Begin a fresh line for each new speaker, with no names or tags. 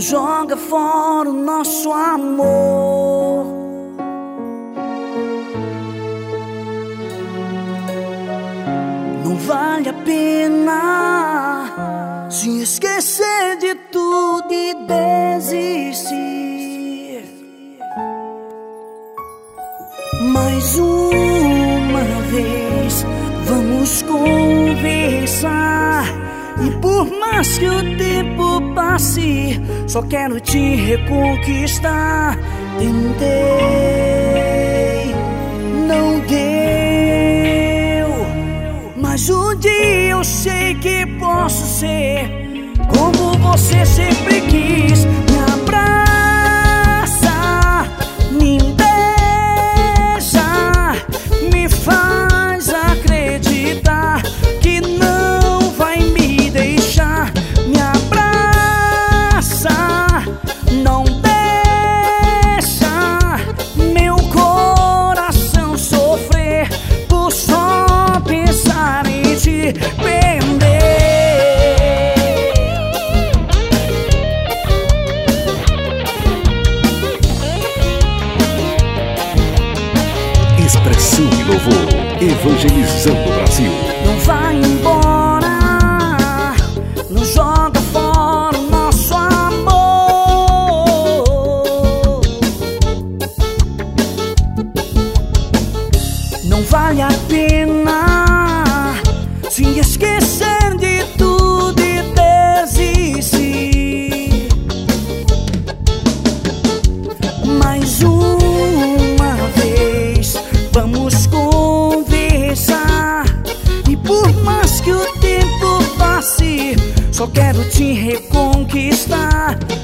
joga fora o nosso amor. Não vale a pena se esquecer de tudo e desistir. Mais uma vez vamos conversar, e por mais que o tempo passe, só quero te reconquistar. Tentei, não deu, mas um dia eu sei que posso ser como você sempre quis. Me abraça, me beija, me faz acreditar que não vai me deixar. Me abraça, não deixa meu coração sofrer por só pensar em te perder.
Expressão e louvor, evangelizando o Brasil.
Não vai embora, não joga fora o nosso amor. Não vale a pena se esquecer de tudo e desistir. Mais uma vez vamos conversar, e por mais que o tempo passe, só quero te reconquistar.